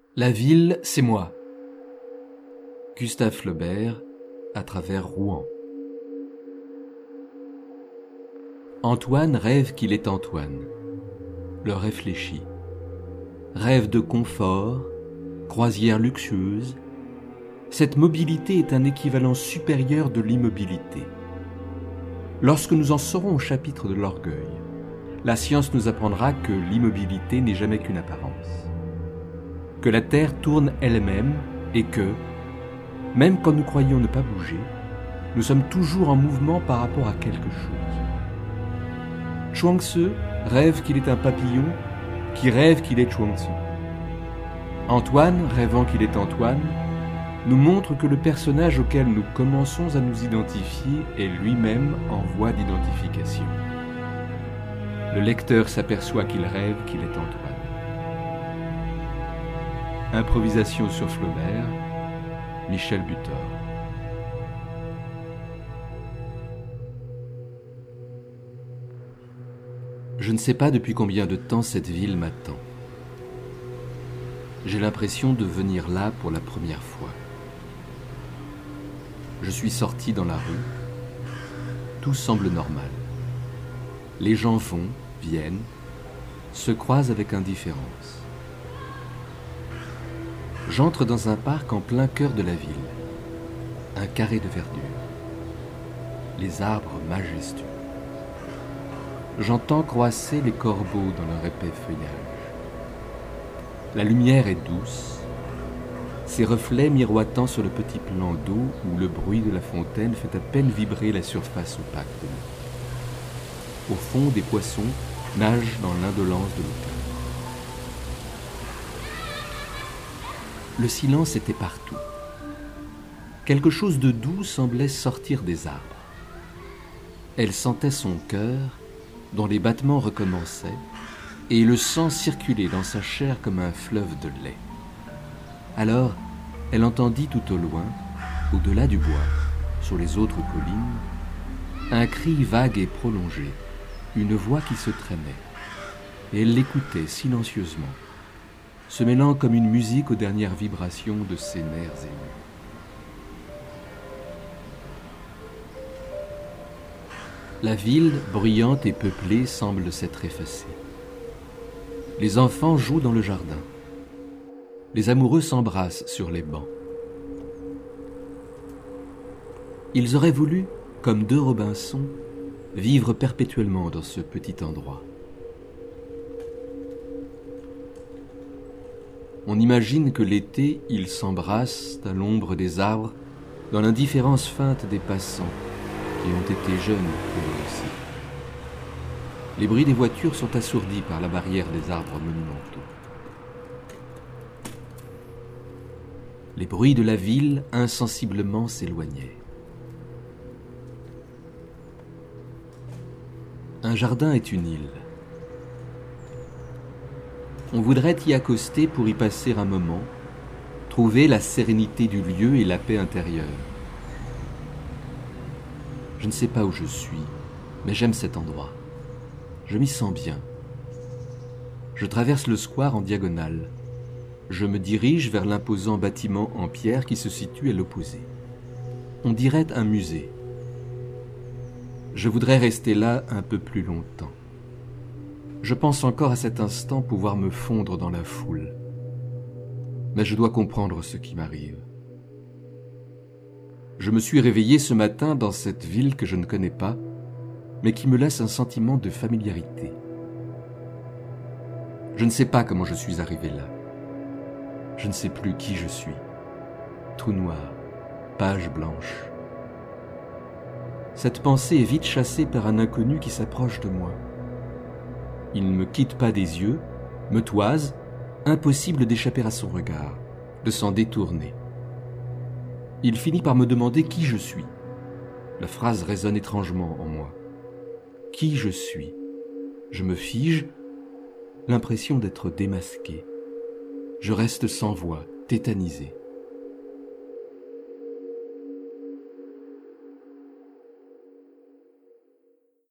La ville, c'est moi. Gustave Flaubert, à travers Rouen. Antoine rêve qu'il est Antoine, le réfléchit. Rêve de confort, croisière luxueuse. Cette mobilité est un équivalent supérieur de l'immobilité. Lorsque nous en serons au chapitre de l'orgueil, la science nous apprendra que l'immobilité n'est jamais qu'une apparence, que la Terre tourne elle-même et que, même quand nous croyons ne pas bouger, nous sommes toujours en mouvement par rapport à quelque chose. Chuang-Tzu rêve qu'il est un papillon qui rêve qu'il est Chuang-Tzu. Antoine, rêvant qu'il est Antoine, nous montre que le personnage auquel nous commençons à nous identifier est lui-même en voie d'identification. Le lecteur s'aperçoit qu'il rêve qu'il est Antoine. Improvisation sur Flaubert, Michel Butor. Je ne sais pas depuis combien de temps cette ville m'attend. J'ai l'impression de venir là pour la première fois. Je suis sorti dans la rue. Tout semble normal. Les gens vont, viennent, se croisent avec indifférence. J'entre dans un parc en plein cœur de la ville. Un carré de verdure. Les arbres majestueux. J'entends croasser les corbeaux dans leur épais feuillage. La lumière est douce, ses reflets miroitant sur le petit plan d'eau où le bruit de la fontaine fait à peine vibrer la surface opaque de l'eau. Au fond, des poissons nagent dans l'indolence de l'automne. Le silence était partout. Quelque chose de doux semblait sortir des arbres. Elle sentait son cœur, dont les battements recommençaient, et le sang circulait dans sa chair comme un fleuve de lait. Alors, elle entendit tout au loin, au-delà du bois, sur les autres collines, un cri vague et prolongé, une voix qui se traînait, et elle l'écoutait silencieusement, se mêlant comme une musique aux dernières vibrations de ses nerfs émus. La ville, bruyante et peuplée, semble s'être effacée. Les enfants jouent dans le jardin. Les amoureux s'embrassent sur les bancs. Ils auraient voulu, comme deux Robinson, vivre perpétuellement dans ce petit endroit. On imagine que l'été, ils s'embrassent à l'ombre des arbres, dans l'indifférence feinte des passants, qui ont été jeunes eux aussi. Les bruits des voitures sont assourdis par la barrière des arbres monumentaux. Les bruits de la ville insensiblement s'éloignaient. Un jardin est une île. On voudrait y accoster pour y passer un moment, trouver la sérénité du lieu et la paix intérieure. Je ne sais pas où je suis, mais j'aime cet endroit. Je m'y sens bien. Je traverse le square en diagonale. Je me dirige vers l'imposant bâtiment en pierre qui se situe à l'opposé. On dirait un musée. Je voudrais rester là un peu plus longtemps. Je pense encore à cet instant pouvoir me fondre dans la foule. Mais je dois comprendre ce qui m'arrive. Je me suis réveillé ce matin dans cette ville que je ne connais pas, mais qui me laisse un sentiment de familiarité. Je ne sais pas comment je suis arrivé là. Je ne sais plus qui je suis. Trou noir, page blanche. Cette pensée est vite chassée par un inconnu qui s'approche de moi. Il ne me quitte pas des yeux, me toise, impossible d'échapper à son regard, de s'en détourner. Il finit par me demander qui je suis. La phrase résonne étrangement en moi. Qui je suis? Je me fige, l'impression d'être démasqué. Je reste sans voix, tétanisé.